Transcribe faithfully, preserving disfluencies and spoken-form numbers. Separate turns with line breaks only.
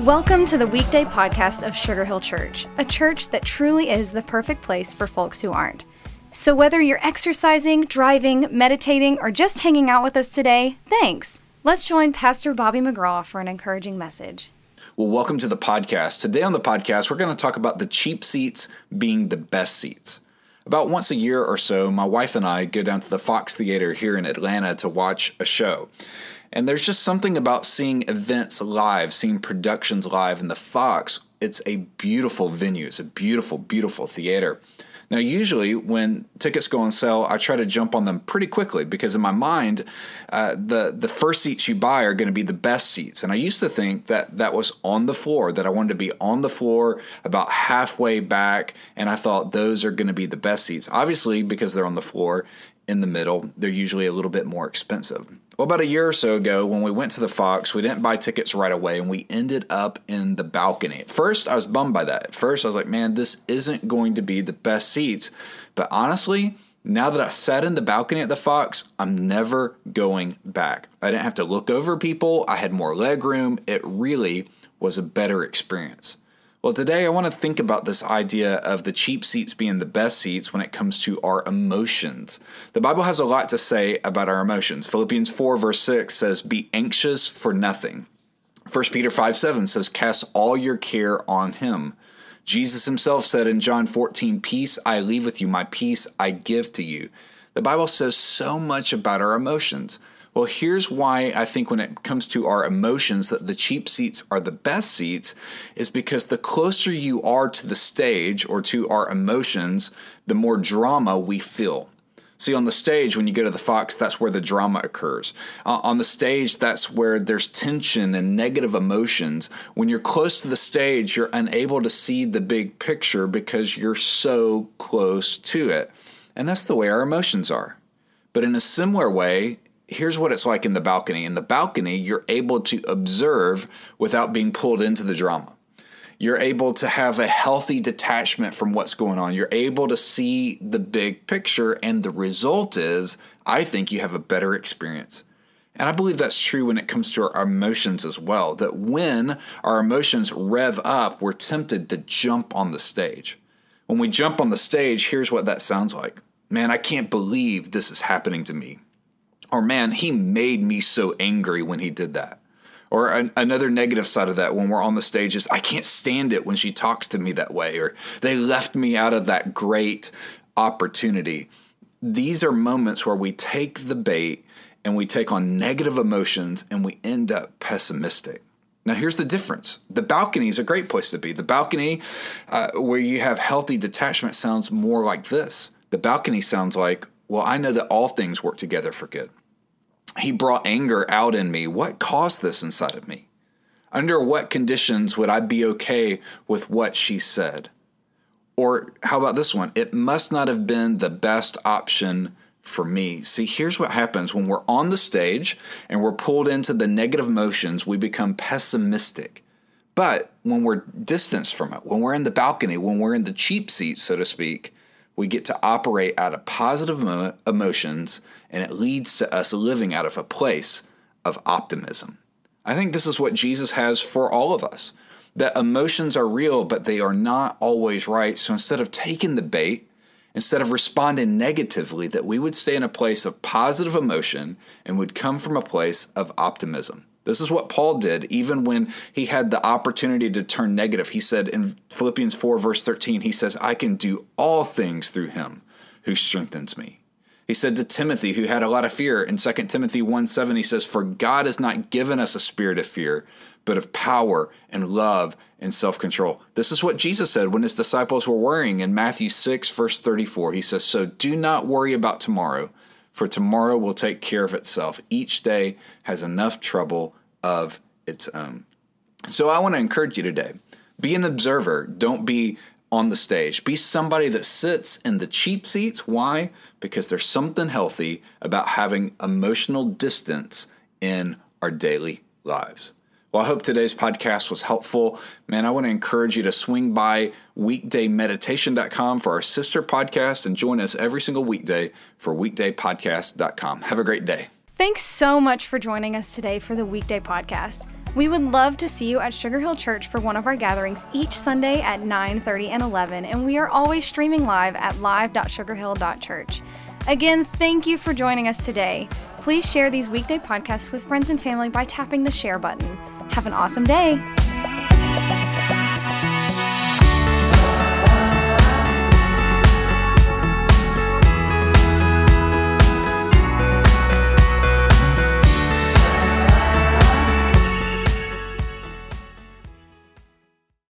Welcome to the weekday podcast of Sugar Hill Church, a church that truly is the perfect place for folks who aren't. So whether you're exercising, driving, meditating, or just hanging out with us today, thanks. Let's join Pastor Bobby McGraw for an encouraging message.
Well, welcome to the podcast. Today on the podcast, we're going to talk about the cheap seats being the best seats. About once a year or so, my wife and I go down to the Fox Theater here in Atlanta to watch a show. And there's just something about seeing events live, seeing productions live in the Fox. It's a beautiful venue. It's a beautiful, beautiful theater. Now, usually when tickets go on sale, I try to jump on them pretty quickly because in my mind, uh, the, the first seats you buy are going to be the best seats. And I used to think that that was on the floor, that I wanted to be on the floor about halfway back, and I thought those are going to be the best seats. Obviously, because they're on the floor in the middle, they're usually a little bit more expensive. Well, about a year or so ago, when we went to the Fox, we didn't buy tickets right away, and we ended up in the balcony. At first, I was bummed by that. At first, I was like, man, this isn't going to be the best seats. But honestly, now that I've sat in the balcony at the Fox, I'm never going back. I didn't have to look over people. I had more leg room. It really was a better experience. Well, today I want to think about this idea of the cheap seats being the best seats when it comes to our emotions. The Bible has a lot to say about our emotions. Philippians four verse six says, be anxious for nothing. First Peter five seven says, cast all your care on him. Jesus himself said in John fourteen, peace I leave with you, my peace I give to you. The Bible says so much about our emotions. Well, here's why I think when it comes to our emotions that the cheap seats are the best seats is because the closer you are to the stage or to our emotions, the more drama we feel. See, on the stage, when you go to the Fox, that's where the drama occurs. Uh, on the stage, that's where there's tension and negative emotions. When you're close to the stage, you're unable to see the big picture because you're so close to it. And that's the way our emotions are. But in a similar way, here's what it's like in the balcony. In the balcony, you're able to observe without being pulled into the drama. You're able to have a healthy detachment from what's going on. You're able to see the big picture, and the result is, I think you have a better experience. And I believe that's true when it comes to our emotions as well, that when our emotions rev up, we're tempted to jump on the stage. When we jump on the stage, here's what that sounds like. Man, I can't believe this is happening to me. Or, man, he made me so angry when he did that. Or an, another negative side of that when we're on the stage is, I can't stand it when she talks to me that way. Or they left me out of that great opportunity. These are moments where we take the bait and we take on negative emotions and we end up pessimistic. Now, here's the difference. The balcony is a great place to be. The balcony uh, where you have healthy detachment sounds more like this. The balcony sounds like, well, I know that all things work together for good. He brought anger out in me. What caused this inside of me? Under what conditions would I be okay with what she said? Or how about this one? It must not have been the best option for me. See, here's what happens when we're on the stage and we're pulled into the negative emotions, we become pessimistic. But when we're distanced from it, when we're in the balcony, when we're in the cheap seat, so to speak, we get to operate out of positive emotions, and it leads to us living out of a place of optimism. I think this is what Jesus has for all of us, that emotions are real, but they are not always right. So instead of taking the bait, instead of responding negatively, that we would stay in a place of positive emotion and would come from a place of optimism. This is what Paul did even when he had the opportunity to turn negative. He said in Philippians four, verse thirteen, he says, I can do all things through him who strengthens me. He said to Timothy, who had a lot of fear, in Second Timothy one seven, he says, for God has not given us a spirit of fear, but of power and love and self-control. This is what Jesus said when his disciples were worrying in Matthew six, verse thirty-four. He says, so do not worry about tomorrow, for tomorrow will take care of itself. Each day has enough trouble of its own. So I want to encourage you today. Be an observer. Don't be on the stage. Be somebody that sits in the cheap seats. Why? Because there's something healthy about having emotional distance in our daily lives. Well, I hope today's podcast was helpful. Man, I want to encourage you to swing by weekday meditation dot com for our sister podcast and join us every single weekday for weekday podcast dot com. Have a great day.
Thanks so much for joining us today for the Weekday Podcast. We would love to see you at Sugar Hill Church for one of our gatherings each Sunday at nine thirty and eleven, and we are always streaming live at live dot sugar hill dot church. Again, thank you for joining us today. Please share these weekday podcasts with friends and family by tapping the share button. Have an awesome day.